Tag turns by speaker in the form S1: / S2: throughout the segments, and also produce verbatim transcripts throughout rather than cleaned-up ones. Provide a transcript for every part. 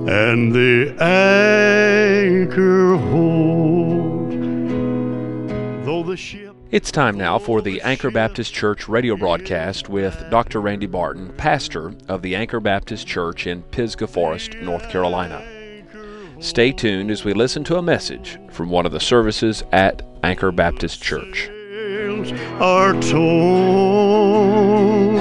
S1: and the anchor holds. Though the ship...
S2: It's time now for the Anchor Baptist Church radio broadcast with Doctor Randy Barton, pastor of the Anchor Baptist Church in Pisgah Forest, North Carolina. Stay tuned as we listen to a message from one of the services at Anchor Baptist Church.
S1: Are torn,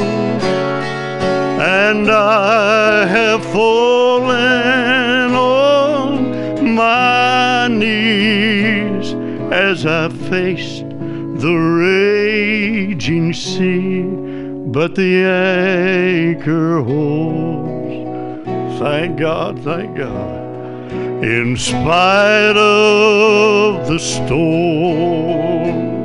S1: and I have fallen on my knees as I faced the raging sea, but the anchor holds. Thank God, thank God. In spite of the storm.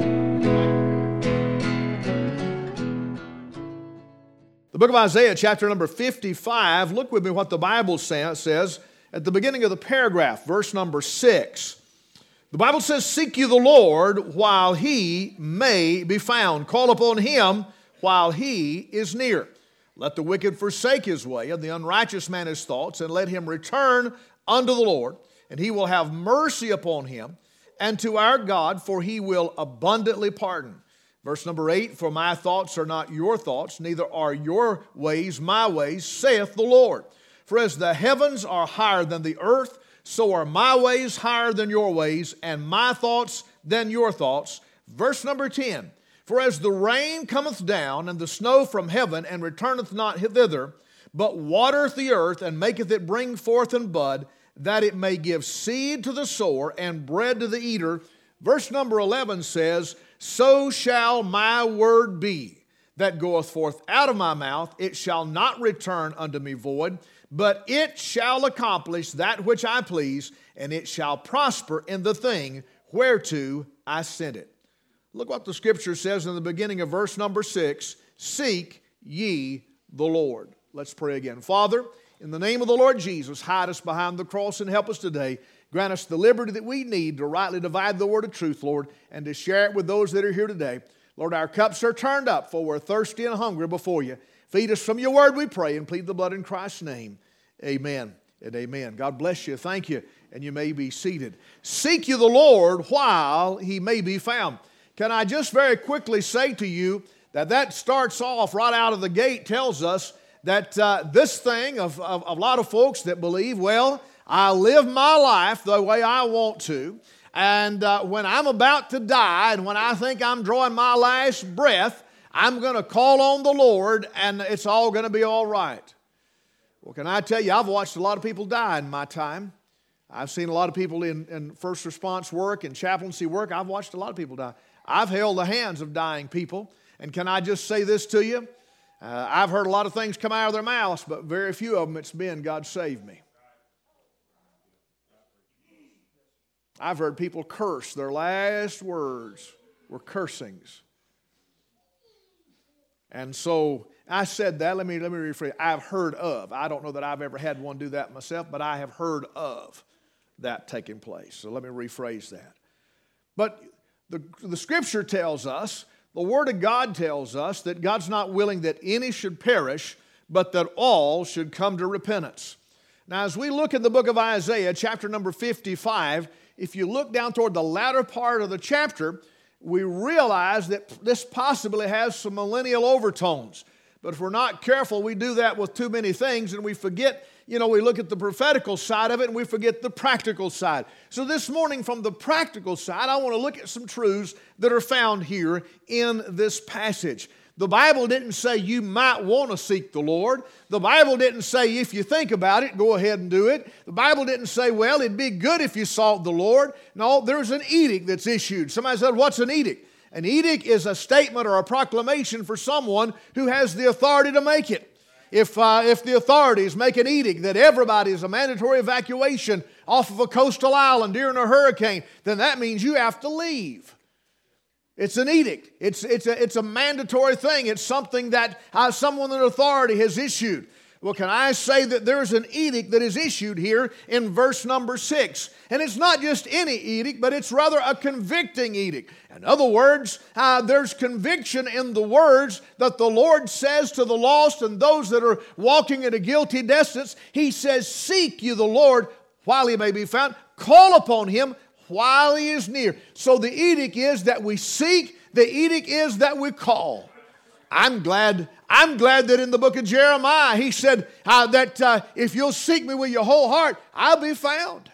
S3: The book of Isaiah, chapter number fifty-five, look with me what the Bible says at the beginning of the paragraph, verse number six. The Bible says, "Seek ye the Lord while He may be found. Call upon Him while He is near. Let the wicked forsake his way, and the unrighteous man his thoughts, and let him return unto the Lord, and He will have mercy upon him, and to our God, for He will abundantly pardon." Verse number eight, "For my thoughts are not your thoughts, neither are your ways my ways, saith the Lord. For as the heavens are higher than the earth, so are my ways higher than your ways, and my thoughts than your thoughts." Verse number ten, "For as the rain cometh down, and the snow from heaven, and returneth not thither, but watereth the earth, and maketh it bring forth and bud, that it may give seed to the sower, and bread to the eater." Verse number eleven says, "So shall my word be that goeth forth out of my mouth. It shall not return unto me void, but it shall accomplish that which I please, and it shall prosper in the thing whereto I sent it." Look what the Scripture says in the beginning of verse number six, "Seek ye the Lord." Let's pray again. Father, in the name of the Lord Jesus, hide us behind the cross and help us today. Grant us the liberty that we need to rightly divide the word of truth, Lord, and to share it with those that are here today. Lord, our cups are turned up, for we're thirsty and hungry before you. Feed us from your word, we pray, and plead the blood in Christ's name. Amen and amen. God bless you. Thank you, and you may be seated. Seek you the Lord while He may be found. Can I just very quickly say to you that that starts off right out of the gate, tells us that uh, this thing of, of, of a lot of folks that believe, well, I live my life the way I want to, and uh, when I'm about to die and when I think I'm drawing my last breath, I'm going to call on the Lord and it's all going to be all right. Well, can I tell you, I've watched a lot of people die in my time. I've seen a lot of people in, in first response work and chaplaincy work. I've watched a lot of people die. I've held the hands of dying people, and can I just say this to you? Uh, I've heard a lot of things come out of their mouths, but very few of them it's been, "God save me." I've heard people curse. Their last words were cursings. And so I said that. Let me, let me rephrase. I've heard of. I don't know that I've ever had one do that myself, but I have heard of that taking place. So let me rephrase that. But the, the Scripture tells us, the Word of God tells us that God's not willing that any should perish, but that all should come to repentance. Now, as we look at the book of Isaiah, chapter number fifty-five, if you look down toward the latter part of the chapter, we realize that this possibly has some millennial overtones. But if we're not careful, we do that with too many things, and we forget, you know, we look at the prophetical side of it, and we forget the practical side. So this morning, from the practical side, I want to look at some truths that are found here in this passage. The Bible didn't say you might want to seek the Lord. The Bible didn't say if you think about it, go ahead and do it. The Bible didn't say, well, it'd be good if you sought the Lord. No, there's an edict that's issued. Somebody said, what's an edict? An edict is a statement or a proclamation for someone who has the authority to make it. If, uh, if the authorities make an edict that everybody is a mandatory evacuation off of a coastal island during a hurricane, then that means you have to leave. It's an edict. It's, it's, a, it's a mandatory thing. It's something that uh, someone in authority has issued. Well, can I say that there's an edict that is issued here in verse number six? And it's not just any edict, but it's rather a convicting edict. In other words, uh, there's conviction in the words that the Lord says to the lost and those that are walking at a guilty distance. He says, seek you the Lord while He may be found. Call upon Him while He is near. So the edict is that we seek. The edict is that we call. I'm glad I'm glad that in the book of Jeremiah, he said uh, that uh, if you'll seek me with your whole heart, I'll be found.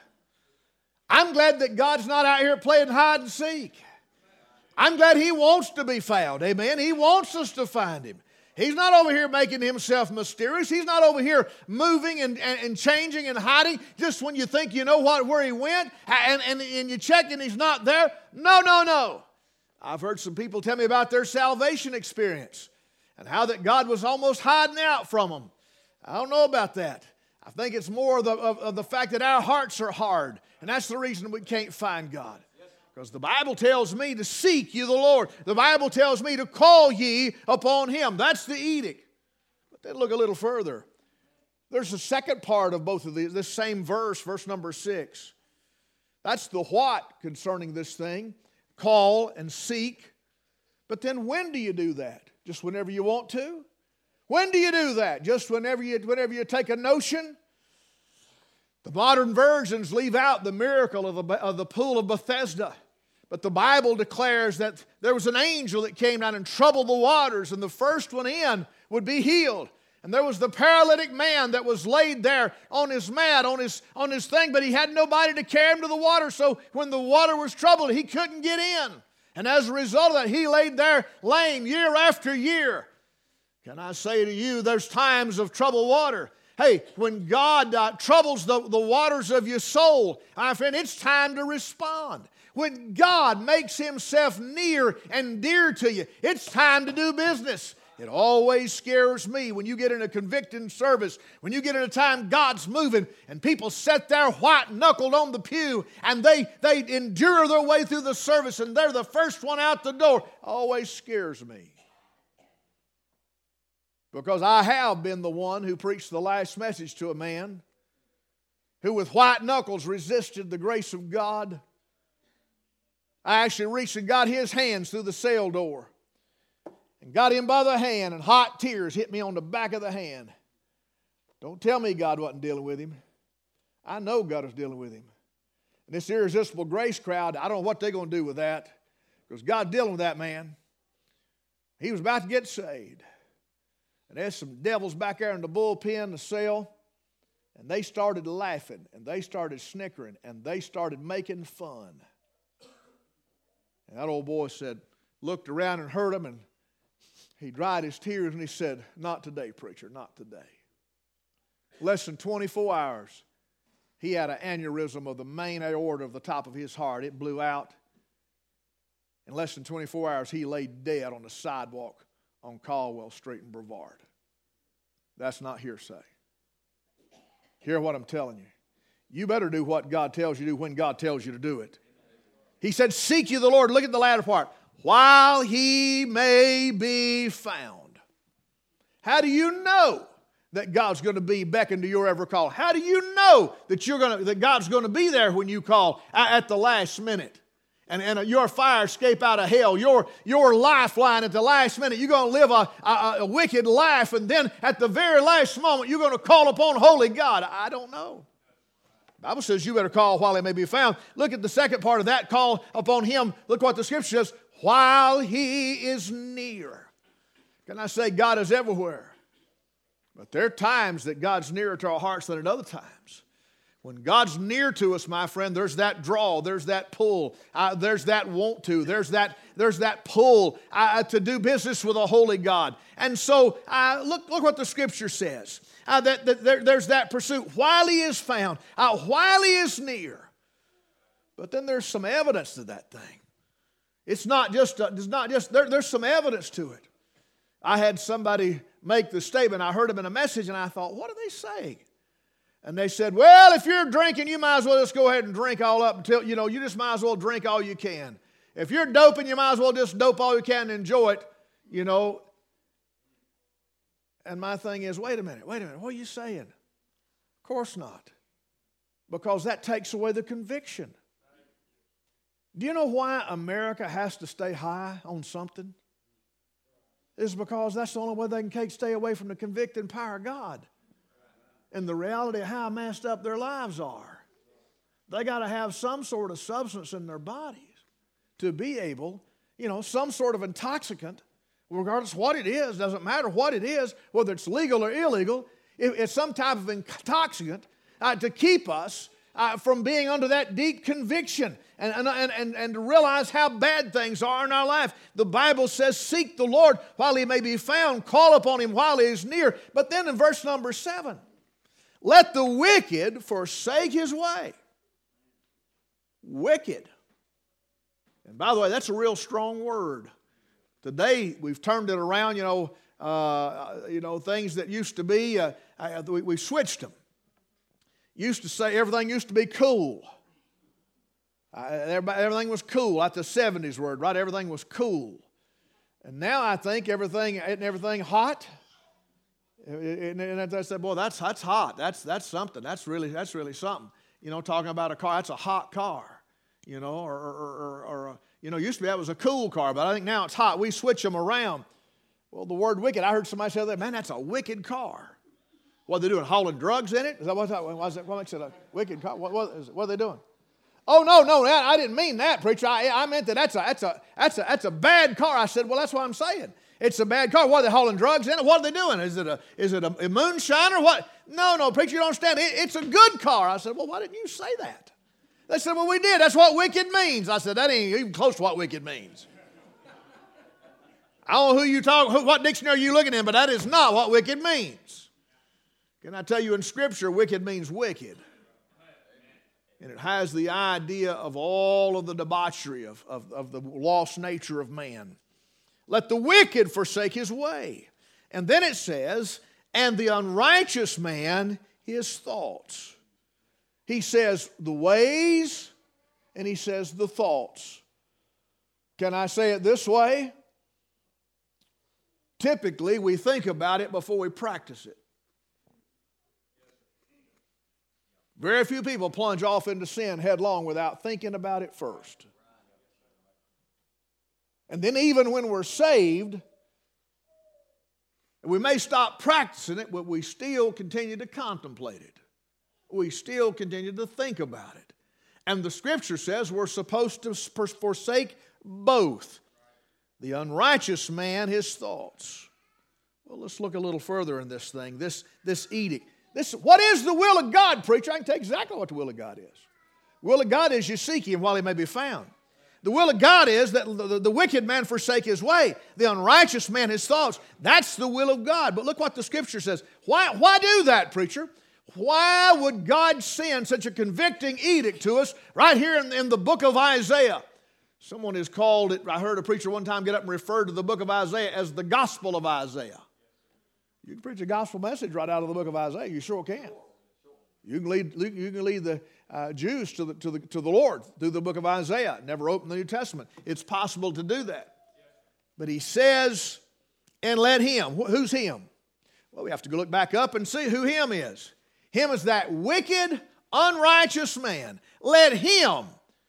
S3: I'm glad that God's not out here playing hide and seek. I'm glad He wants to be found. Amen. He wants us to find Him. He's not over here making Himself mysterious. He's not over here moving and, and, and changing and hiding just when you think you know what where He went and, and, and you check and He's not there. No, no, no. I've heard some people tell me about their salvation experience and how that God was almost hiding out from them. I don't know about that. I think it's more of the, of, of the fact that our hearts are hard, and that's the reason we can't find God. Because the Bible tells me to seek you the Lord. The Bible tells me to call ye upon Him. That's the edict. But then look a little further. There's a second part of both of these, this same verse, verse number six. That's the what concerning this thing. Call and seek. But then when do you do that? Just whenever you want to? When do you do that? Just whenever you, whenever you take a notion? The modern versions leave out the miracle of the, of the pool of Bethesda. But the Bible declares that there was an angel that came down and troubled the waters, and the first one in would be healed. And there was the paralytic man that was laid there on his mat, on his, on his thing, but he had nobody to carry him to the water. So when the water was troubled, he couldn't get in. And as a result of that, he laid there lame year after year. Can I say to you, there's times of troubled water. Hey, when God uh, troubles the, the waters of your soul, my friend, it's time to respond. When God makes Himself near and dear to you, it's time to do business. It always scares me when you get in a convicting service, when you get in a time God's moving and people sit there white-knuckled on the pew and they, they endure their way through the service and they're the first one out the door. Always scares me. Because I have been the one who preached the last message to a man who with white knuckles resisted the grace of God. I actually reached and got his hands through the cell door and got him by the hand, and hot tears hit me on the back of the hand. Don't tell me God wasn't dealing with him. I know God was dealing with him. And this irresistible grace crowd, I don't know what they're going to do with that, because God's dealing with that man. He was about to get saved. And there's some devils back there in the bullpen, the cell, and they started laughing, and they started snickering, and they started making fun. And that old boy said, looked around and heard them, and he dried his tears, and he said, not today, preacher, not today. Less than twenty-four hours, he had an aneurysm of the main aorta of the top of his heart. It blew out. In less than twenty-four hours, he lay dead on the sidewalk on Caldwell Street in Brevard. That's not hearsay. Hear what I'm telling you. You better do what God tells you to do when God tells you to do it. He said, seek you the Lord. Look at the latter part. While He may be found. How do you know that God's going to be beckoned to your every call? How do you know that you're going to, that God's going to be there when you call at the last minute? And, and your fire escape out of hell, your, your lifeline at the last minute, you're going to live a, a, a wicked life, and then at the very last moment, you're going to call upon holy God. I don't know. The Bible says you better call while He may be found. Look at the second part of that, call upon Him. Look what the Scripture says, while He is near. Can I say God is everywhere? But there are times that God's nearer to our hearts than at other times. When God's near to us, my friend, there's that draw, there's that pull, uh, there's that want to, there's that, there's that pull uh, to do business with a holy God. And so uh, look, look what the Scripture says. Uh, that, that there, there's that pursuit while He is found, uh, while He is near. But then there's some evidence to that thing. It's not just, uh, it's not just there, there's some evidence to it. I had somebody make the statement. I heard them in a message, and I thought, what are they saying? And they said, well, if you're drinking, you might as well just go ahead and drink all up until, you know, you just might as well drink all you can. If you're doping, you might as well just dope all you can and enjoy it, you know. And my thing is, wait a minute, wait a minute, what are you saying? Of course not. Because that takes away the conviction. Do you know why America has to stay high on something? It's because that's the only way they can stay away from the convicting power of God and the reality of how messed up their lives are. They got to have some sort of substance in their bodies to be able, you know, some sort of intoxicant, regardless of what it is, doesn't matter what it is, whether it's legal or illegal, it's some type of intoxicant uh, to keep us uh, from being under that deep conviction and, and, and, and to realize how bad things are in our life. The Bible says, seek the Lord while he may be found, call upon him while he is near. But then in verse number seven, let the wicked forsake his way. Wicked. And by the way, that's a real strong word. Today, we've turned it around, you know, uh, you know, things that used to be, uh, uh, we, we switched them. Used to say everything used to be cool. Uh, everything was cool, like the seventies word, right? Everything was cool. And now I think everything, isn't everything hot? And they said, boy, that's, that's hot. That's, that's something. That's really, that's really something. You know, talking about a car, that's a hot car. You know, or, or, or, or uh, you know, used to be that was a cool car, but I think now it's hot. We switch them around. Well, the word wicked, I heard somebody say that, man, that's a wicked car. What are they doing, hauling drugs in it? Is that what, was it, what makes it a wicked car? What, what, is, what are they doing? Oh, no, no, I didn't mean that, preacher. I, I meant that that's a, that's, a, that's, a, that's a bad car. I said, well, that's what I'm saying. It's a bad car. What, are they hauling drugs in it? What are they doing? Is it a, is it a, a moonshine or what? No, no, preacher, you don't understand. It, it's a good car. I said, well, why didn't you say that? They said, well, we did. That's what wicked means. I said, that ain't even close to what wicked means. I don't know who you talk, who, what dictionary you looking in, but that is not what wicked means. Can I tell you in Scripture, wicked means wicked. And it has the idea of all of the debauchery of, of, of the lost nature of man. Let the wicked forsake his way. And then it says, and the unrighteous man his thoughts. He says the ways, and he says the thoughts. Can I say it this way? Typically, we think about it before we practice it. Very few people plunge off into sin headlong without thinking about it first. And then even when we're saved, we may stop practicing it, but we still continue to contemplate it. We still continue to think about it. And the Scripture says we're supposed to forsake both. The unrighteous man, his thoughts. Well, let's look a little further in this thing, this, this edict. This, what is the will of God, preacher? I can tell you exactly what the will of God is. The will of God is you seek him while he may be found. The will of God is that the, the, the wicked man forsake his way, the unrighteous man his thoughts. That's the will of God. But look what the Scripture says. Why, why do that, preacher? Why would God send such a convicting edict to us right here in, in the book of Isaiah? Someone has called it, I heard a preacher one time get up and refer to the book of Isaiah as the gospel of Isaiah. You can preach a gospel message right out of the book of Isaiah. You sure can. You can lead, you can lead the uh, Jews to the, to, the, to the Lord through the book of Isaiah. Never open the New Testament. It's possible to do that. But he says, and let him. Who's him? Well, we have to go look back up and see who him is. Him is that wicked, unrighteous man. Let him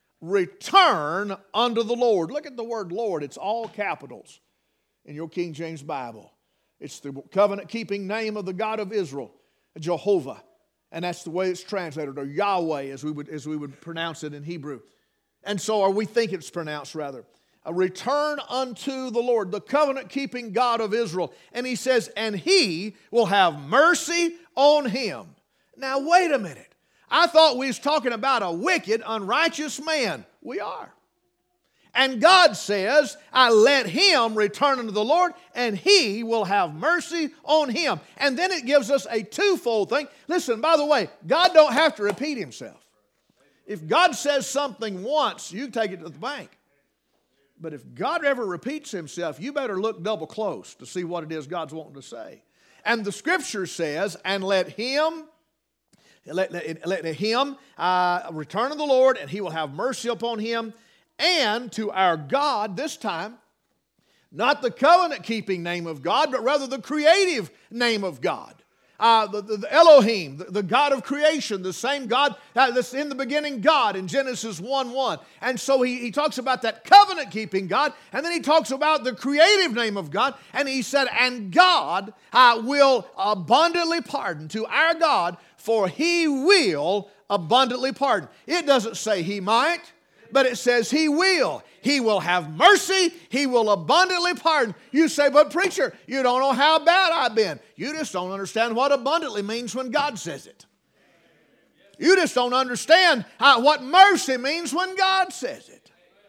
S3: return unto the Lord. Look at the word Lord. It's all capitals in your King James Bible. It's the covenant-keeping name of the God of Israel, Jehovah. And that's the way it's translated, or Yahweh, as we would, as we would pronounce it in Hebrew. And so, or we think it's pronounced, rather. A return unto the Lord, the covenant-keeping God of Israel. And he says, and he will have mercy on him. Now, wait a minute. I thought we was talking about a wicked, unrighteous man. We are. And God says, I let him return unto the Lord, and he will have mercy on him. And then it gives us a twofold thing. Listen, by the way, God don't have to repeat himself. If God says something once, you take it to the bank. But if God ever repeats himself, you better look double close to see what it is God's wanting to say. And the Scripture says, and let him... Let, let, let him uh, return to the Lord, and he will have mercy upon him. And to our God, this time, Not the covenant-keeping name of God, but rather the creative name of God. Uh, the, the, the Elohim, the, the God of creation, the same God uh, that's in the beginning God in Genesis one one. And so he, he talks about that covenant-keeping God, and then he talks about the creative name of God, and he said, and God uh, will abundantly pardon to our God, for He will abundantly pardon. It doesn't say He might, but it says He will. He will have mercy. He will abundantly pardon. You say, but preacher, you don't know how bad I've been. You just don't understand what abundantly means when God says it. You just don't understand how, what mercy means when God says it.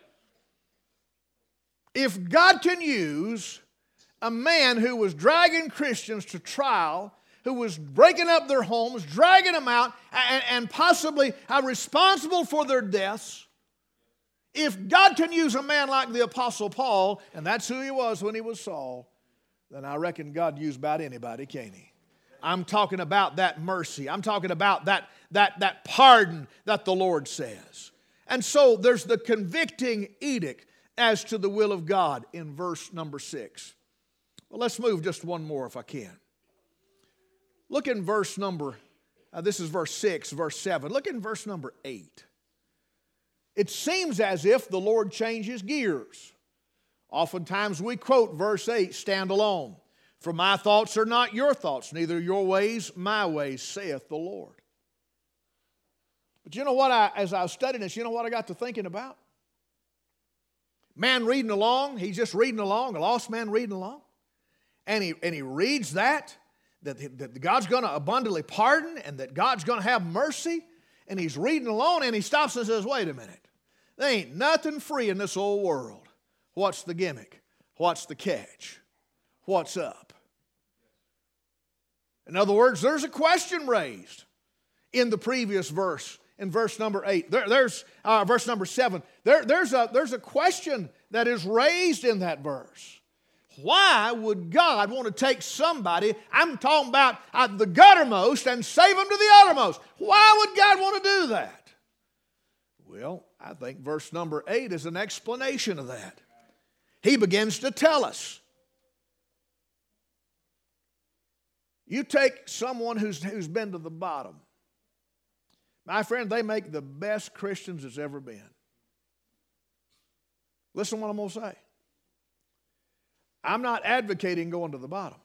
S3: If God can use a man who was dragging Christians to trial, who was breaking up their homes, dragging them out, and, and possibly uh, responsible for their deaths, if God can use a man like the Apostle Paul, and that's who he was when he was Saul, then I reckon God used about anybody, can't He? I'm talking about that mercy. I'm talking about that, that, that pardon that the Lord says. And so there's the convicting edict as to the will of God in verse number six. Well, let's move just one more if I can. Look in verse number, uh, this is verse six, verse seven. Look in verse number eight. It seems as if the Lord changes gears. Oftentimes we quote verse eight, stand alone. For my thoughts are not your thoughts, neither your ways my ways, saith the Lord. But you know what, I, as I was studying this, you know what I got to thinking about? Man reading along, he's just reading along, a lost man reading along. And he, and he reads that, that, that God's going to abundantly pardon and that God's going to have mercy. And he's reading along and he stops and says, wait a minute. There ain't nothing free in this old world. What's the gimmick? What's the catch? What's up? In other words, there's a question raised in the previous verse, in verse number eight. There, there's uh, verse number seven. There, there's, a, there's a question that is raised in that verse. Why would God want to take somebody, I'm talking about uh, the guttermost, and save them to the uttermost? Why would God want to do that? Well, I think verse number eight is an explanation of that. He begins to tell us. You take someone who's, who's been to the bottom. My friend, they make the best Christians there's ever been. Listen to what I'm going to say. I'm not advocating going to the bottom.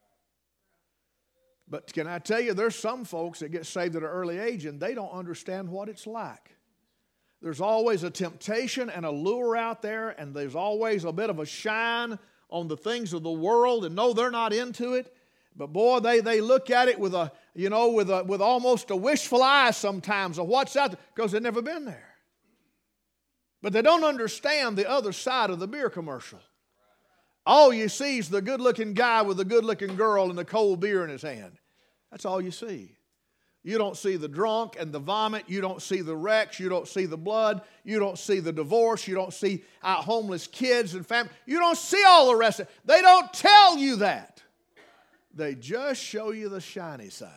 S3: But can I tell you, there's some folks that get saved at an early age and they don't understand what it's like. There's always a temptation and a lure out there, and there's always a bit of a shine on the things of the world, and no, they're not into it. But boy, they, they look at it with a, you know, with a with almost a wishful eye sometimes of what's out there, because they've never been there. But they don't understand the other side of the beer commercial. All you see is the good-looking guy with the good-looking girl and the cold beer in his hand. That's all you see. You don't see the drunk and the vomit. You don't see the wrecks. You don't see the blood. You don't see the divorce. You don't see uh, homeless kids and family. You don't see all the rest of it. They don't tell you that. They just show you the shiny side.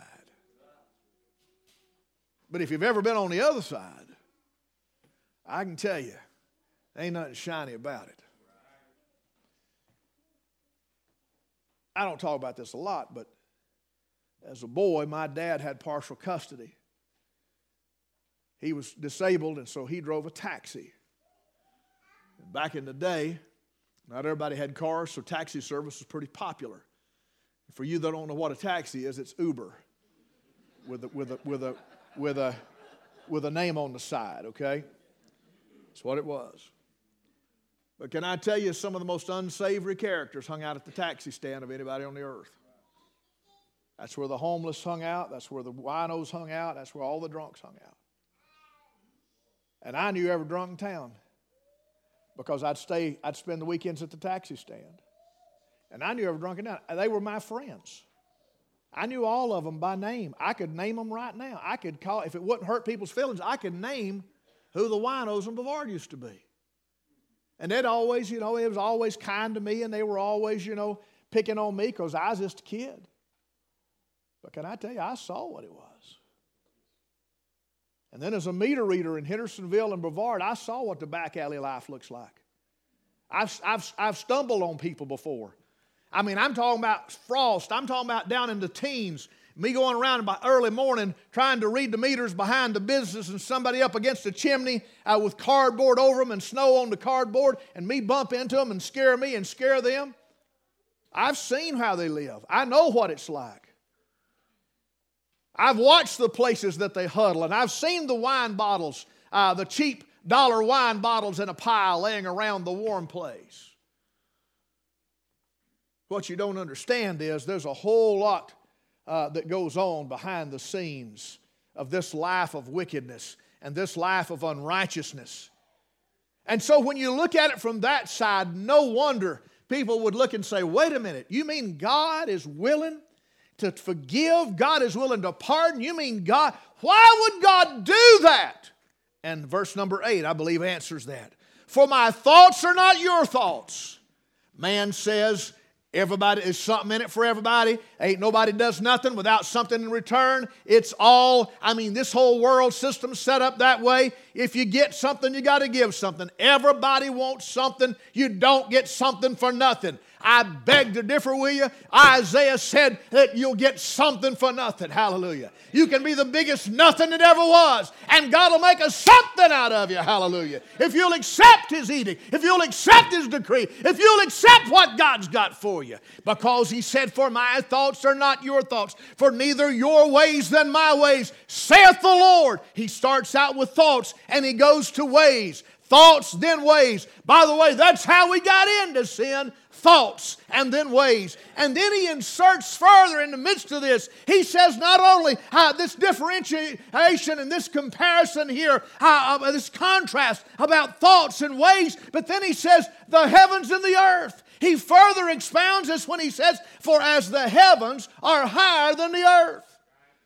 S3: But if you've ever been on the other side, I can tell you, ain't nothing shiny about it. I don't talk about this a lot, but as a boy, my dad had partial custody. He was disabled, and so he drove a taxi. And back in the day, not everybody had cars, so taxi service was pretty popular. For you that don't know what a taxi is, it's Uber with a, with a, with a, with a, with a name on the side, okay? That's what it was. But can I tell you, some of the most unsavory characters hung out at the taxi stand of anybody on the earth. That's where the homeless hung out. That's where the winos hung out. That's where all the drunks hung out. And I knew every drunk in town because I'd stay, I'd spend the weekends at the taxi stand. And I knew every drunk in town. They were my friends. I knew all of them by name. I could name them right now. I could call, if it wouldn't hurt people's feelings, I could name who the winos in Bavard used to be. And they'd always, you know, it was always kind to me, and they were always, you know, picking on me because I was just a kid. But can I tell you, I saw what it was. And then as a meter reader in Hendersonville and Brevard, I saw what the back alley life looks like. I've, I've, I've stumbled on people before. I mean, I'm talking about frost. I'm talking about down in the teens. Me going around by early morning trying to read the meters behind the business and somebody up against a chimney uh, with cardboard over them and snow on the cardboard, and me bump into them and scare me and scare them. I've seen how they live. I know what it's like. I've watched the places that they huddle, and I've seen the wine bottles, uh, the cheap dollar wine bottles in a pile laying around the warm place. What you don't understand is there's a whole lot Uh, that goes on behind the scenes of this life of wickedness and this life of unrighteousness. And so when you look at it from that side, no wonder people would look and say, wait a minute, you mean God is willing to forgive? God is willing to pardon? You mean God, why would God do that? And verse number eight, I believe, answers that. For my thoughts are not your thoughts. Man says, everybody, there's something in it for everybody. Ain't nobody does nothing without something in return. It's all, I mean, this whole world system's set up that way. If you get something, you got to give something. Everybody wants something. You don't get something for nothing. I beg to differ with you. Isaiah said that you'll get something for nothing. Hallelujah. You can be the biggest nothing that ever was, and God will make a something out of you. Hallelujah. If you'll accept His edict, if you'll accept His decree, if you'll accept what God's got for you. Because He said, for my thoughts are not your thoughts, for neither your ways than my ways, saith the Lord. He starts out with thoughts, and He goes to ways. Thoughts, then ways. By the way, that's how we got into sin. Thoughts and then ways. And then he inserts further in the midst of this. He says not only uh, this differentiation and this comparison here, uh, uh, this contrast about thoughts and ways, but then he says the heavens and the earth. He further expounds this when he says, for as the heavens are higher than the earth.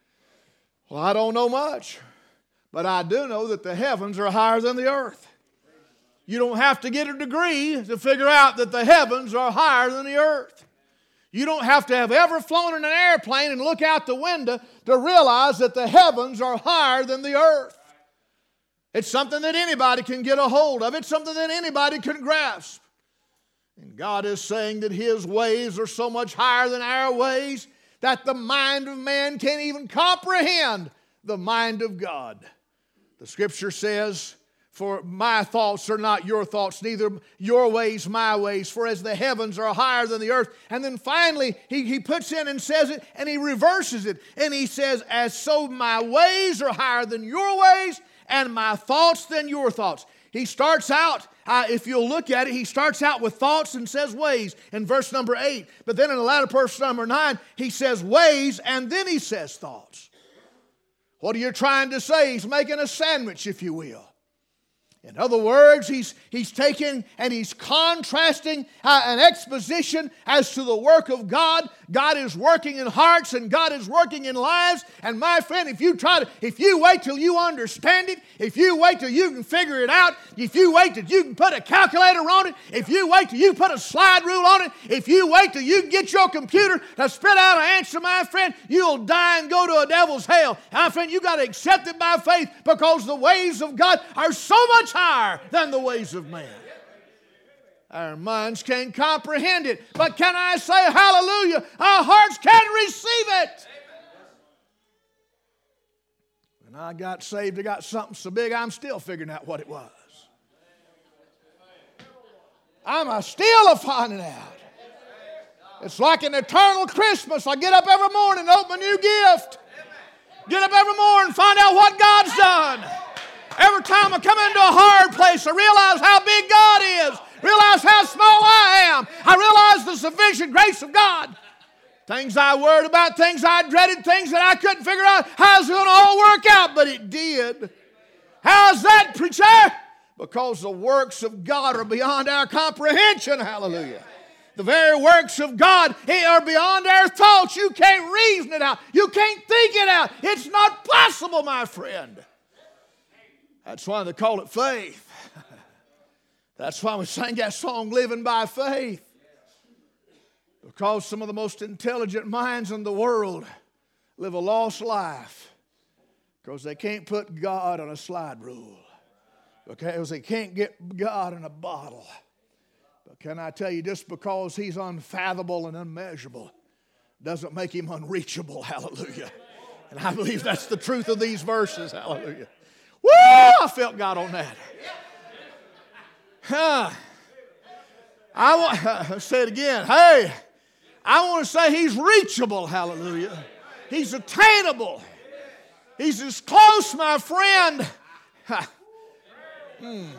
S3: Well, I don't know much, but I do know that the heavens are higher than the earth. You don't have to get a degree to figure out that the heavens are higher than the earth. You don't have to have ever flown in an airplane and look out the window to realize that the heavens are higher than the earth. It's something that anybody can get a hold of. It's something that anybody can grasp. And God is saying that His ways are so much higher than our ways that the mind of man can't even comprehend the mind of God. The Scripture says, for my thoughts are not your thoughts, neither your ways my ways. For as the heavens are higher than the earth. And then finally, he, he puts in and says it, and he reverses it. And he says, as so my ways are higher than your ways, and my thoughts than your thoughts. He starts out, uh, if you'll look at it, he starts out with thoughts and says ways in verse number eight. But then in the latter verse number nine, he says ways, and then he says thoughts. What are you trying to say? He's making a sandwich, if you will. In other words, he's, he's taking and he's contrasting uh, an exposition as to the work of God. God is working in hearts and God is working in lives. And my friend, if you try to, if you wait till you understand it, if you wait till you can figure it out, if you wait till you can put a calculator on it, if you wait till you put a slide rule on it, if you wait till you can get your computer to spit out an answer, my friend, you'll die and go to a devil's hell. My friend, you got to accept it by faith because the ways of God are so much higher than the ways of man. Our minds can't comprehend it. But can I say hallelujah? Our hearts can receive it. When I got saved, I got something so big I'm still figuring out what it was. I'm a still a finding out. It's like an eternal Christmas. I get up every morning and open a new gift. Get up every morning and find out what God's done. Every time I come into a hard place, I realize how big God is. Realize how small I am. I realize the sufficient grace of God. Things I worried about, things I dreaded, things that I couldn't figure out how it's going to all work out, but it did. How's that, preacher? Because the works of God are beyond our comprehension. Hallelujah. The very works of God are beyond our thoughts. You can't reason it out. You can't think it out. It's not possible, my friend. That's why they call it faith. That's why we sang that song, Living by Faith. Because some of the most intelligent minds in the world live a lost life because they can't put God on a slide rule. Because they can't get God in a bottle. But can I tell you, just because he's unfathomable and unmeasurable doesn't make him unreachable. Hallelujah. And I believe that's the truth of these verses. Hallelujah. Woo! I felt God on that. Huh. I want to say it again. Hey, I want to say he's reachable. Hallelujah. He's attainable. He's as close, my friend. Hmm.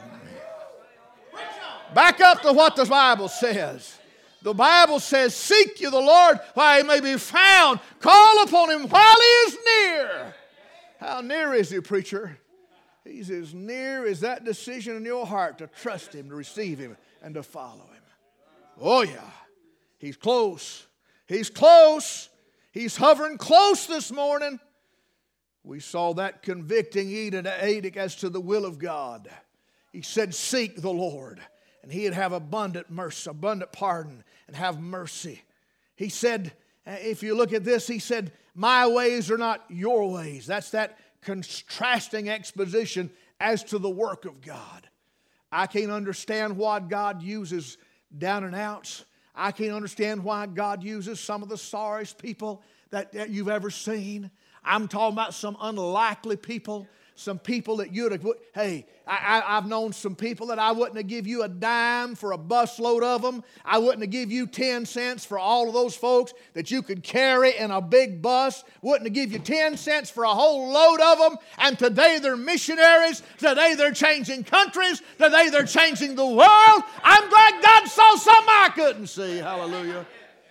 S3: Back up to what the Bible says. The Bible says, seek ye the Lord while he may be found. Call upon him while he is near. How near is he, preacher? He's as near as that decision in your heart to trust him, to receive him, and to follow him. Oh, yeah. He's close. He's close. He's hovering close this morning. We saw that convicting edict as to the will of God. He said, seek the Lord, and he'd have abundant mercy, abundant pardon, and have mercy. He said, if you look at this, he said, my ways are not your ways. That's that contrasting exposition as to the work of God. I can't understand why God uses down and outs. I can't understand why God uses some of the sorriest people that, that you've ever seen. I'm talking about some unlikely people, some people that you'd have, hey, I, I, I've known some people that I wouldn't have give you a dime for a busload of them. I wouldn't have give you ten cents for all of those folks that you could carry in a big bus. Wouldn't have give you ten cents for a whole load of them. And today they're missionaries. Today they're changing countries. Today they're changing the world. I'm glad God saw something I couldn't see. Hallelujah.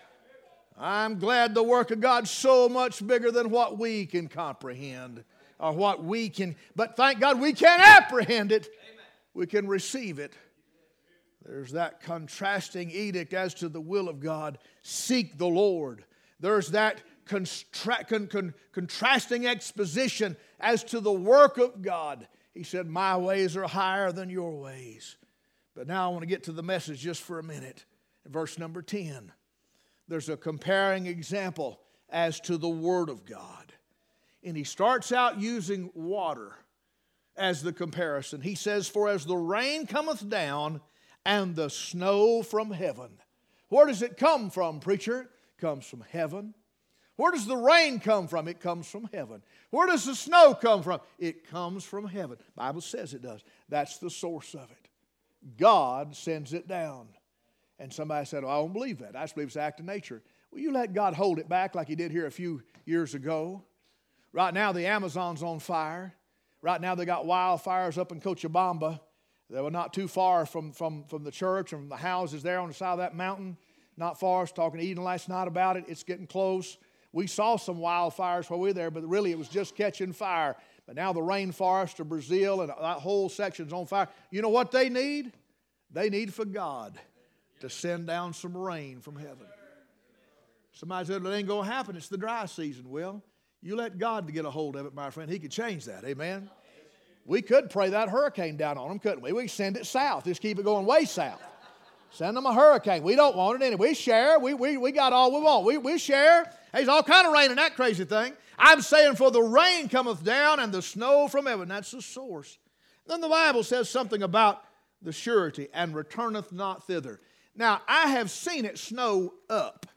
S3: I'm glad the work of God's so much bigger than what we can comprehend or what we can, but thank God we can apprehend it. We can receive it. There's that contrasting edict as to the will of God. Seek the Lord. There's that constra- con- con- contrasting exposition as to the work of God. He said, my ways are higher than your ways. But now I want to get to the message just for a minute. Verse number ten. There's a comparing example as to the Word of God. And he starts out using water as the comparison. He says, for as the rain cometh down and the snow from heaven. Where does it come from, preacher? It comes from heaven. Where does the rain come from? It comes from heaven. Where does the snow come from? It comes from heaven. The Bible says it does. That's the source of it. God sends it down. And somebody said, oh, I don't believe that. I just believe it's an act of nature. Well, you let God hold it back like he did here a few years ago. Right now, the Amazon's on fire. Right now, they got wildfires up in Cochabamba. They were not too far from, from, from the church and from the houses there on the side of that mountain. Not far. I was talking to Eden last night about it. It's getting close. We saw some wildfires while we were there, but really it was just catching fire. But now the rainforest of Brazil and that whole section's on fire. You know what they need? They need for God to send down some rain from heaven. Somebody said, it ain't going to happen. It's the dry season. Well, you let God to get a hold of it, my friend. He could change that. Amen? We could pray that hurricane down on them, couldn't we? We could send it south. Just keep it going way south. Send them a hurricane. We don't want it anyway. We share. We, we, we got all we want. We, we share. There's all kind of rain in that crazy thing. I'm saying, for the rain cometh down and the snow from heaven. That's the source. Then the Bible says something about the surety, and returneth not thither. Now, I have seen it snow up.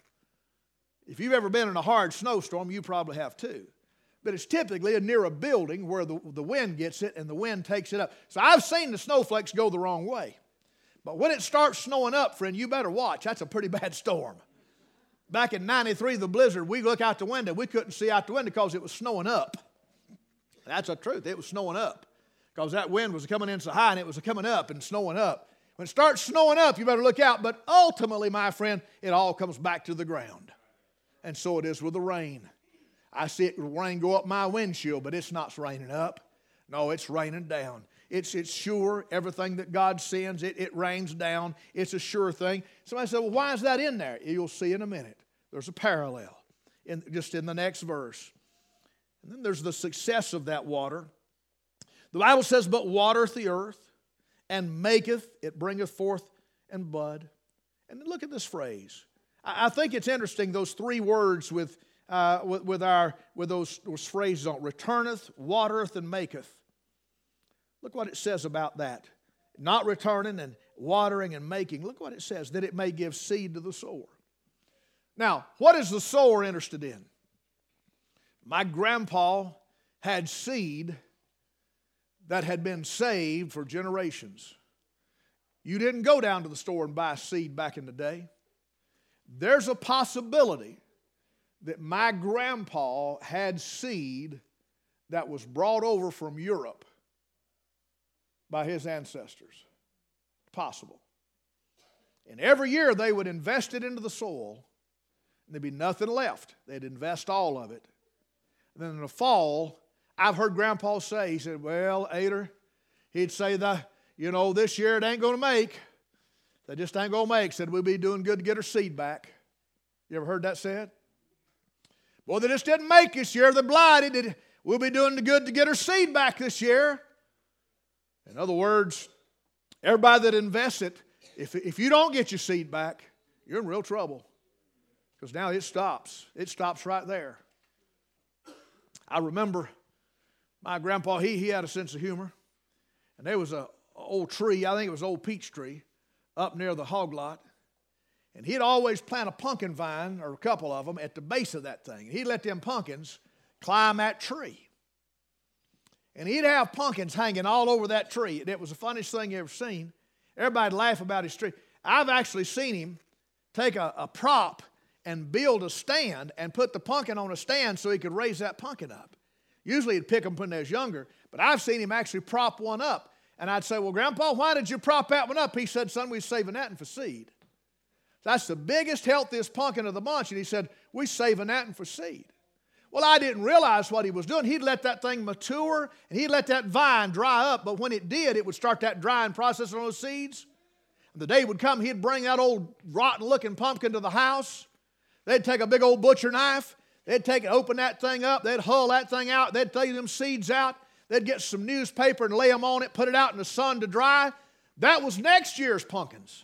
S3: If you've ever been in a hard snowstorm, you probably have too. But it's typically near a building where the, the wind gets it and the wind takes it up. So I've seen the snowflakes go the wrong way. But when it starts snowing up, friend, you better watch. That's a pretty bad storm. Back in ninety-three, the blizzard, we look out the window. We couldn't see out the window because it was snowing up. That's the truth. It was snowing up because that wind was coming in so high and it was coming up and snowing up. When it starts snowing up, you better look out. But ultimately, my friend, it all comes back to the ground. And so it is with the rain. I see it rain go up my windshield, but it's not raining up. No, it's raining down. It's, it's sure. Everything that God sends, it, it rains down. It's a sure thing. Somebody said, well, why is that in there? You'll see in a minute. There's a parallel in, just in the next verse. And then there's the success of that water. The Bible says, but watereth the earth, and maketh, it bringeth forth and bud. And look at this phrase. I, I think it's interesting, those three words with, uh, with, with, our, with those, those phrases on returneth, watereth, and maketh. Look what it says about that. not returning and watering and making. Look what it says, that it may give seed to the sower. Now, what is the sower interested in? My grandpa had seed that had been saved for generations. You didn't go down to the store and buy seed back in the day. There's a possibility that my grandpa had seed that was brought over from Europe by his ancestors. Possible. And every year they would invest it into the soil, and there'd be nothing left. They'd invest all of it. And then in the fall, I've heard Grandpa say, he said, well, Ader, he'd say that, you know, this year it ain't going to make. They just ain't going to make. Said we'll be doing good to get our seed back. You ever heard that said? Well, they just didn't make this year. They're blighted. We'll be doing the good to get our seed back this year. In other words, everybody that invests it, if, if you don't get your seed back, you're in real trouble. Because now it stops. It stops right there. I remember my grandpa, he, he had a sense of humor. And there was an old tree, I think it was an old peach tree, up near the hog lot. And he'd always plant a pumpkin vine, or a couple of them, at the base of that thing. And he'd let them pumpkins climb that tree. And he'd have pumpkins hanging all over that tree. And it was the funniest thing you ever seen. Everybody'd laugh about his tree. I've actually seen him take a, a prop and build a stand and put the pumpkin on a stand so he could raise that pumpkin up. Usually he'd pick them when they was younger, but I've seen him actually prop one up. And I'd say, well, Grandpa, why did you prop that one up? He said, son, we're saving that one for seed. That's the biggest, healthiest pumpkin of the bunch. And he said, we're saving that one for seed. Well, I didn't realize what he was doing. He'd let that thing mature, and he'd let that vine dry up. But when it did, it would start that drying process on those seeds. And the day would come, he'd bring that old rotten-looking pumpkin to the house. They'd take a big old butcher knife. They'd take it, open that thing up. They'd hull that thing out. They'd take them seeds out. They'd get some newspaper and lay them on it, put it out in the sun to dry. That was next year's pumpkins.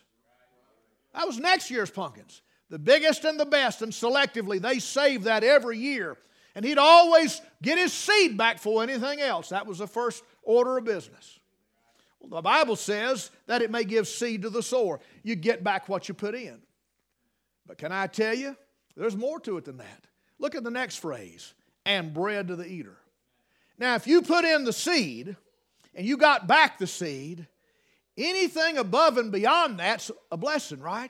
S3: That was next year's pumpkins. The biggest and the best, and selectively, they saved that every year. And he'd always get his seed back for anything else. That was the first order of business. Well, the Bible says that it may give seed to the sower. You get back what you put in. But can I tell you, there's more to it than that. Look at the next phrase, and bread to the eater. Now, if you put in the seed, and you got back the seed, anything above and beyond that's a blessing, right?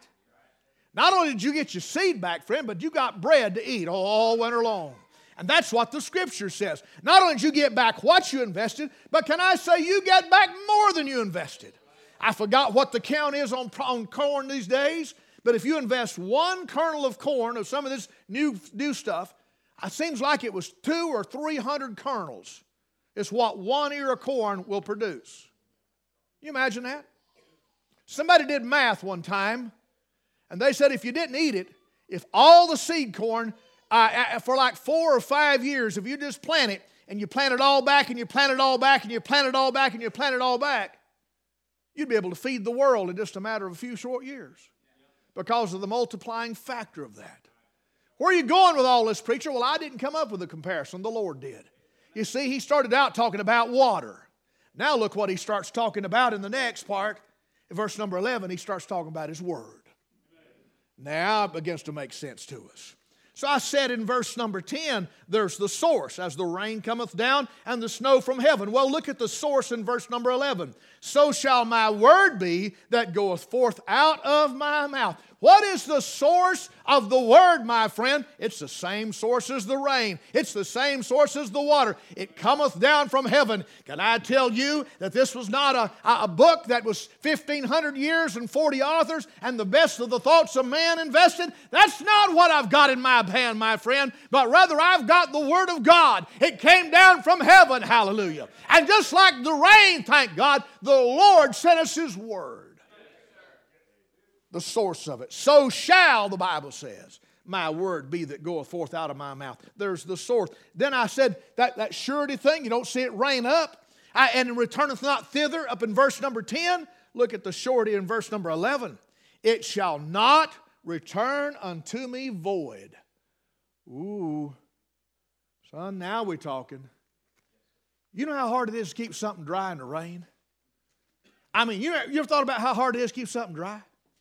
S3: Not only did you get your seed back, friend, but you got bread to eat all winter long. And that's what the Scripture says. Not only did you get back what you invested, but can I say you get back more than you invested? I forgot what the count is on, on corn these days, but if you invest one kernel of corn, of some of this new, new stuff, it seems like it was two or three hundred kernels. It's what one ear of corn will produce. Can you imagine that? Somebody did math one time, and they said if you didn't eat it, if all the seed corn, uh, for like four or five years, if you just plant it, and you plant it all back, and you plant it all back, and you plant it all back, and you plant it all back, you'd be able to feed the world in just a matter of a few short years because of the multiplying factor of that. Where are you going with all this, preacher? Well, I didn't come up with a comparison. The Lord did. You see, he started out talking about water. Now look what he starts talking about in the next part. In verse number eleven, he starts talking about his word. Now it begins to make sense to us. So I said in verse number ten, there's the source, as the rain cometh down and the snow from heaven. Well, look at the source in verse number eleven. So shall my word be that goeth forth out of my mouth. What is the source of the word, my friend? It's the same source as the rain. It's the same source as the water. It cometh down from heaven. Can I tell you that this was not a, a book that was fifteen hundred years and forty authors and the best of the thoughts of man invested? That's not what I've got in my hand, my friend, but rather I've got the word of God. It came down from heaven, hallelujah. And just like the rain, thank God, the Lord sent us his word. The source of it. So shall, the Bible says, my word be that goeth forth out of my mouth. There's the source. Then I said that, that surety thing, you don't see it rain up, I, and it returneth not thither, up in verse number ten. Look at the surety in verse number eleven. It shall not return unto me void. Ooh, son, now we're talking. You know how hard it is to keep something dry in the rain? I mean, you, you ever thought about how hard it is to keep something dry?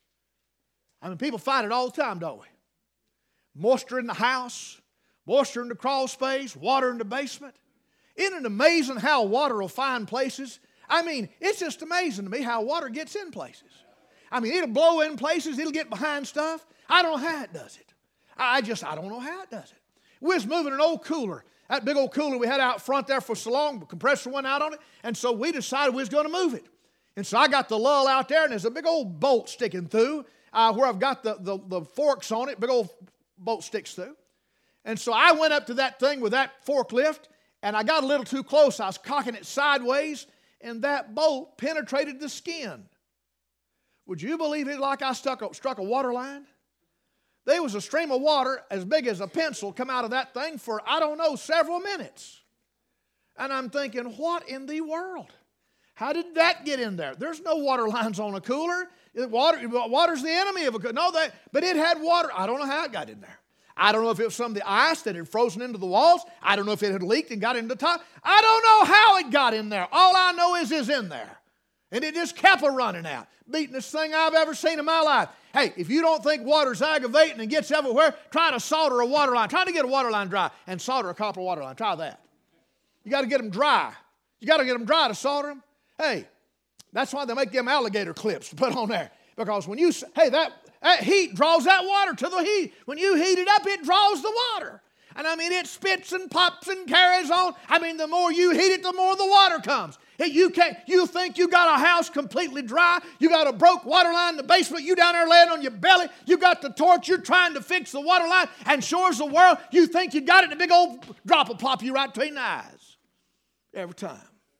S3: I mean, people fight it all the time, don't we? Moisture in the house, moisture in the crawl space, water in the basement. Isn't it amazing how water will find places? I mean, it's just amazing to me how water gets in places. I mean, it'll blow in places, it'll get behind stuff. I don't know how it does it. I just, I don't know how it does it. We was moving an old cooler. That big old cooler we had out front there for so long, the compressor went out on it, and so we decided we was going to move it. And so I got the lull out there, and there's a big old bolt sticking through uh, where I've got the, the, the forks on it, big old bolt sticks through. And so I went up to that thing with that forklift, and I got a little too close. I was cocking it sideways, and that bolt penetrated the skin. Would you believe it like I stuck a, struck a water line? There was a stream of water as big as a pencil come out of that thing for, I don't know, several minutes. And I'm thinking, what in the world? How did that get in there? There's no water lines on a cooler. Water, water's the enemy of a cooler. No, that, but it had water. I don't know how it got in there. I don't know if it was some of the ice that had frozen into the walls. I don't know if it had leaked and got into the top. I don't know how it got in there. All I know is it's in there. And it just kept a running out. Beatingest thing I've ever seen in my life. Hey, if you don't think water's aggravating and gets everywhere, try to solder a water line. Try to get a water line dry and solder a copper water line. Try that. You got to get them dry. You got to get them dry to solder them. Hey, that's why they make them alligator clips to put on there. Because when you, hey, that, that heat draws that water to the heat. When you heat it up, it draws the water. And I mean, it spits and pops and carries on. I mean, the more you heat it, the more the water comes. Hey, you can't, you think you got a house completely dry, you got a broke water line in the basement, you down there laying on your belly, you got the torch, you're trying to fix the water line, and sure as the world, you think you got it, and a big old drop will plop you right between the eyes. Every time.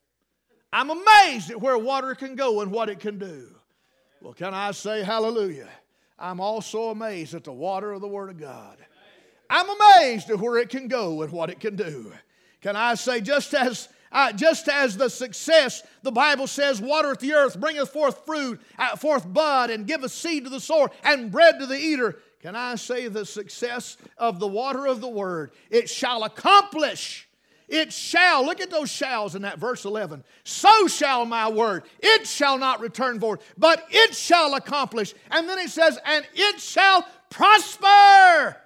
S3: I'm amazed at where water can go and what it can do. Well, can I say hallelujah? I'm also amazed at the water of the Word of God. I'm amazed at where it can go and what it can do. Can I say, just as uh, just as the success, the Bible says, watereth the earth, bringeth forth fruit, uh, forth bud, and giveth seed to the sower, and bread to the eater. Can I say the success of the water of the Word? It shall accomplish. It shall, look at those shalls in that verse eleven. So shall my word. It shall not return void, but it shall accomplish. And then it says, and it shall prosper.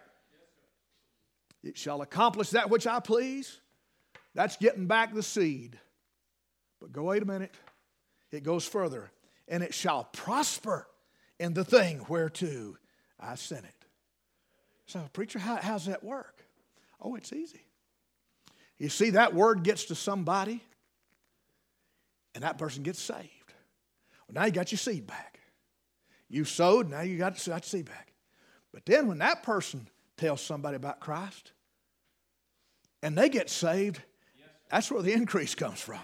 S3: It shall accomplish that which I please. That's getting back the seed. But go, wait a minute. It goes further. And it shall prosper in the thing whereto I sent it. So, preacher, how, how's that work? Oh, it's easy. You see, that word gets to somebody, and that person gets saved. Well, now you got your seed back. You sowed, now you got your seed back. But then when that person tells somebody about Christ, and they get saved, that's where the increase comes from.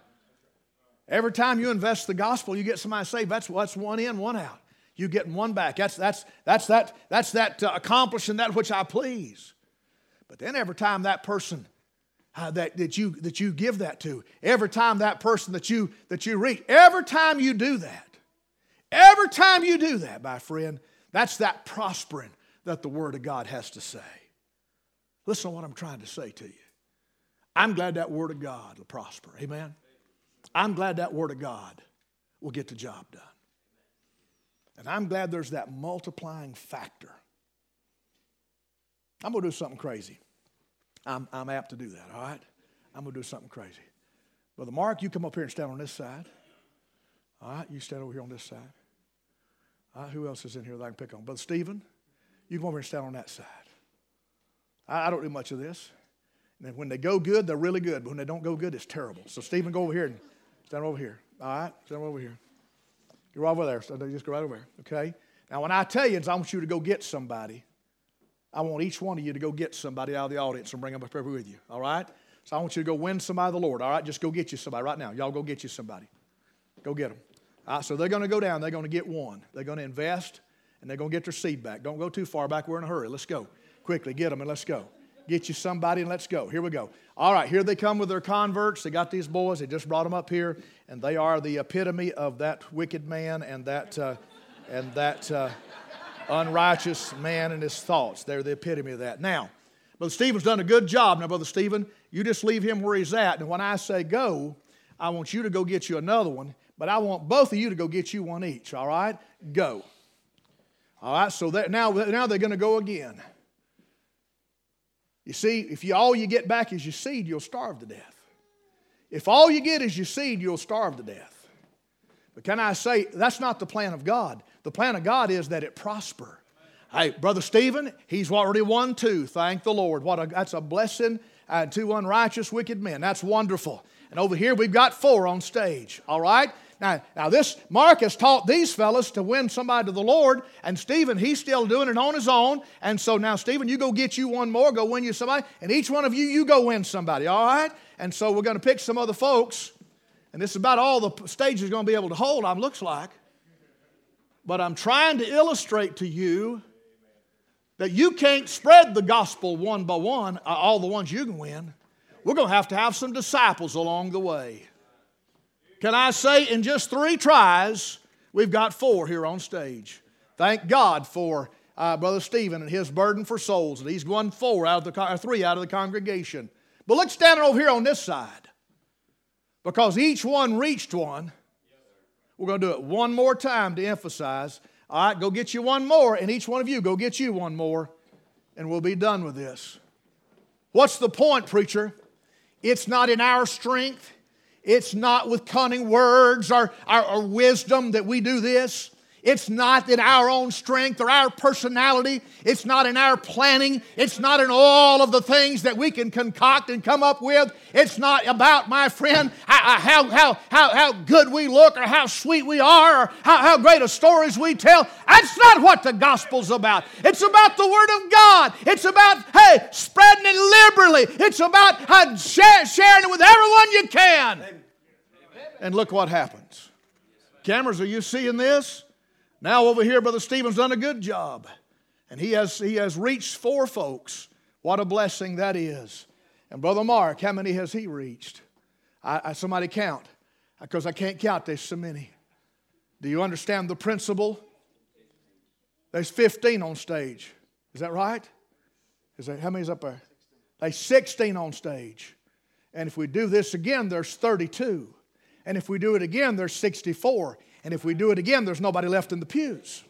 S3: Every time you invest the gospel, you get somebody saved. That's, that's one in, one out. You getting one back. That's, that's, that's that, that's that uh, accomplishing that which I please. But then every time that person uh, that, that, you, that you give that to, every time that person that you, that you reach, every time you do that, every time you do that, my friend, that's that prospering that the Word of God has to say. Listen to what I'm trying to say to you. I'm glad that Word of God will prosper. Amen? I'm glad that Word of God will get the job done. And I'm glad there's that multiplying factor. I'm going to do something crazy. I'm, I'm apt to do that, all right? I'm going to do something crazy. Brother Mark, you come up here and stand on this side. All right, you stand over here on this side. All right, who else is in here that I can pick on? Brother Stephen, you come over here and stand on that side. I, I don't do much of this. And when they go good, they're really good. But when they don't go good, it's terrible. So Stephen, go over here and stand over here. All right, stand over here. Go right over there. So just go right over there, okay? Now, when I tell you, I want you to go get somebody. I want each one of you to go get somebody out of the audience and bring them up here with you, all right? So I want you to go win somebody to the Lord, all right? Just go get you somebody right now. Y'all go get you somebody. Go get them. All right, so they're going to go down. They're going to get one. They're going to invest, and they're going to get their seed back. Don't go too far back. We're in a hurry. Let's go. Quickly, get them, and let's go. Get you somebody, and let's go. Here we go. All right, here they come with their converts. They got these boys. They just brought them up here, and they are the epitome of that wicked man and that uh, and that uh, unrighteous man and his thoughts. They're the epitome of that. Now, Brother Stephen's done a good job. Now, Brother Stephen, you just leave him where he's at, and when I say go, I want you to go get you another one. But I want both of you to go get you one each, all right? Go. All right, so that, now, now they're going to go again. You see, if you, all you get back is your seed, you'll starve to death. If all you get is your seed, you'll starve to death. But can I say, that's not the plan of God. The plan of God is that it prosper. Hey, Brother Stephen, he's already won two. Thank the Lord. What a, that's a blessing uh, to unrighteous, wicked men. That's wonderful. And over here, we've got four on stage. All right? Now, now this, Mark has taught these fellas to win somebody to the Lord, and Stephen, he's still doing it on his own. And so now, Stephen, you go get you one more, go win you somebody, and each one of you, you go win somebody, all right? And so we're going to pick some other folks, and this is about all the stage is going to be able to hold, it looks like. But I'm trying to illustrate to you that you can't spread the gospel one by one, uh, all the ones you can win. We're going to have to have some disciples along the way. Can I say in just three tries, we've got four here on stage. Thank God for uh, Brother Stephen and his burden for souls. And he's won four out of the, or three out of the congregation. But let's stand over here on this side. Because each one reached one. We're going to do it one more time to emphasize. All right, go get you one more. And each one of you, go get you one more. And we'll be done with this. What's the point, preacher? It's not in our strength. It's not with cunning words or, or, or wisdom that we do this. It's not in our own strength or our personality. It's not in our planning. It's not in all of the things that we can concoct and come up with. It's not about, my friend, how, how, how, how, how good we look or how sweet we are or how, how great a stories we tell. That's not what the gospel's about. It's about the Word of God. It's about, hey, spreading it liberally. It's about uh, share, sharing it with everyone you can. And look what happens. Cameras, are you seeing this? Now over here, Brother Stephen's done a good job. And he has, he has reached four folks. What a blessing that is. And Brother Mark, how many has he reached? I, I, somebody count. Because I can't count, there's so many. Do you understand the principle? There's fifteen on stage. Is that right? Is that, how many's up there? There's sixteen on stage. And if we do this again, there's thirty-two. And if we do it again, there's sixty-four. And if we do it again, there's nobody left in the pews.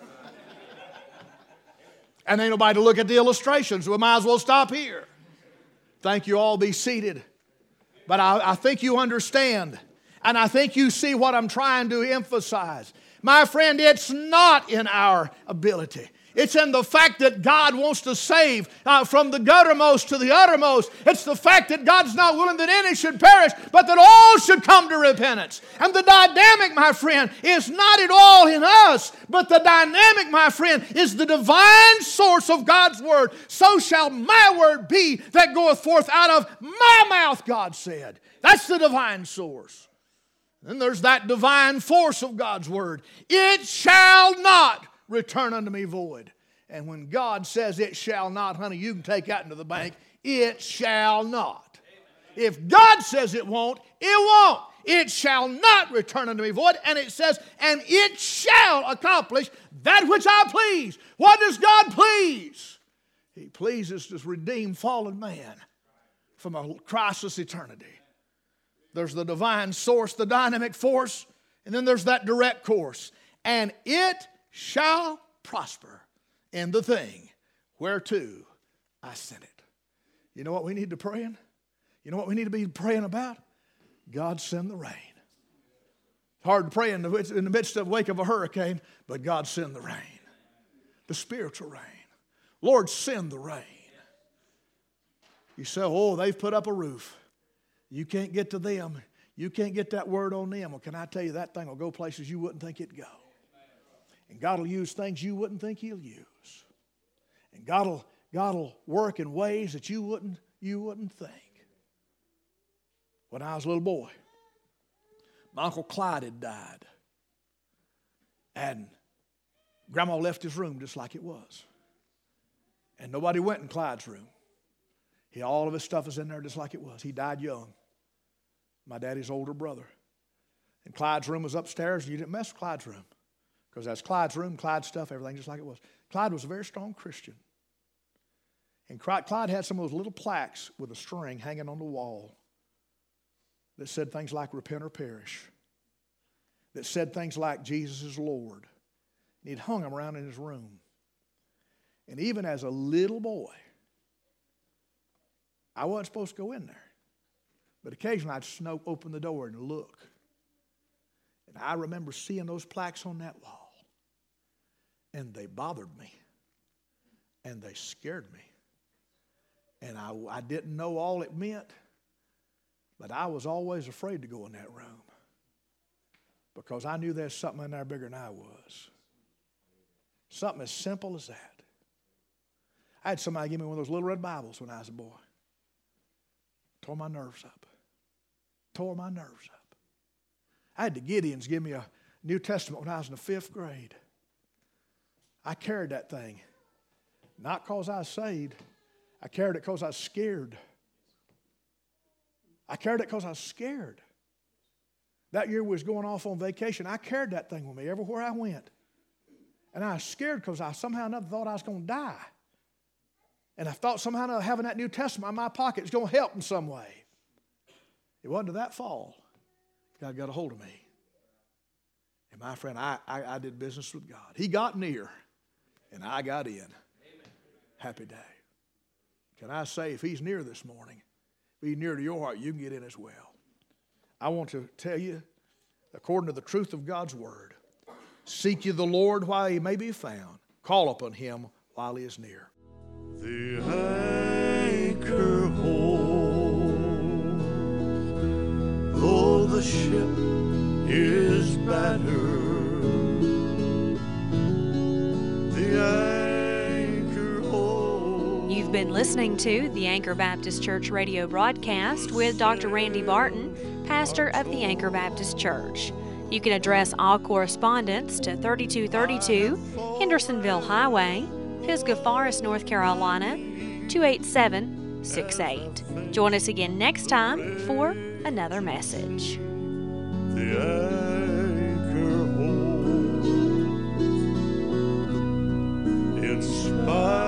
S3: And ain't nobody to look at the illustrations. We might as well stop here. Thank you all. Be seated. But I, I think you understand. And I think you see what I'm trying to emphasize. My friend, it's not in our ability. It's in the fact that God wants to save uh, from the guttermost to the uttermost. It's the fact that God's not willing that any should perish, but that all should come to repentance. And the dynamic, my friend, is not at all in us, but the dynamic, my friend, is the divine source of God's Word. So shall my word be that goeth forth out of my mouth, God said. That's the divine source. Then there's that divine force of God's Word. It shall not return unto me void. And when God says it shall not, honey, you can take that into the bank. It shall not. If God says it won't, it won't. It shall not return unto me void. And it says, and it shall accomplish that which I please. What does God please? He pleases to redeem fallen man from a crisis eternity. There's the divine source, the dynamic force, and then there's that direct course. And it shall prosper in the thing whereto I sent it. You know what we need to pray in? You know what we need to be praying about? God send the rain. It's hard to pray in the, in the midst of the wake of a hurricane, but God send the rain. The spiritual rain. Lord, send the rain. You say, oh, they've put up a roof. You can't get to them. You can't get that word on them. Well, can I tell you, that thing will go places you wouldn't think it'd go. And God will use things you wouldn't think He'll use. And God will, God will work in ways that you wouldn't, you wouldn't think. When I was a little boy, my Uncle Clyde had died. And Grandma left his room just like it was. And nobody went in Clyde's room. He, all of his stuff is in there just like it was. He died young. My daddy's older brother. And Clyde's room was upstairs, and you didn't mess with Clyde's room. Because that's Clyde's room, Clyde's stuff, everything just like it was. Clyde was a very strong Christian. And Clyde had some of those little plaques with a string hanging on the wall that said things like repent or perish. that said things like Jesus is Lord. And he'd hung them around in his room. And even as a little boy, I wasn't supposed to go in there. But occasionally I'd snow open the door and look. And I remember seeing those plaques on that wall. And they bothered me. And they scared me. And I, I didn't know all it meant. But I was always afraid to go in that room. Because I knew there's something in there bigger than I was. Something as simple as that. I had somebody give me one of those little red Bibles when I was a boy. Tore my nerves up. Tore my nerves up. I had the Gideons give me a New Testament when I was in the fifth grade. I carried that thing. Not because I was saved. I carried it because I was scared. I carried it because I was scared. That year we was going off on vacation. I carried that thing with me everywhere I went. And I was scared because I somehow or another thought I was going to die. And I thought somehow or another having that New Testament in my pocket was going to help in some way. It wasn't to that fall. God got a hold of me. And my friend, I, I, I did business with God. He got near, and I got in. Amen. Happy day. Can I say, if he's near this morning, if he's near to your heart, you can get in as well. I want to tell you, according to the truth of God's word, seek ye the Lord while he may be found. Call upon him while he is near.
S1: The anchor holds, though the ship is battered. The anchor holds.
S4: You've been listening to the Anchor Baptist Church radio broadcast with Doctor Randy Barton, pastor of the Anchor Baptist Church. You can address all correspondence to thirty-two thirty-two Hendersonville Highway, Pisgah Forest, North Carolina, two eight seven six eight. Join us again next time for another message.
S1: The anchor holds in spite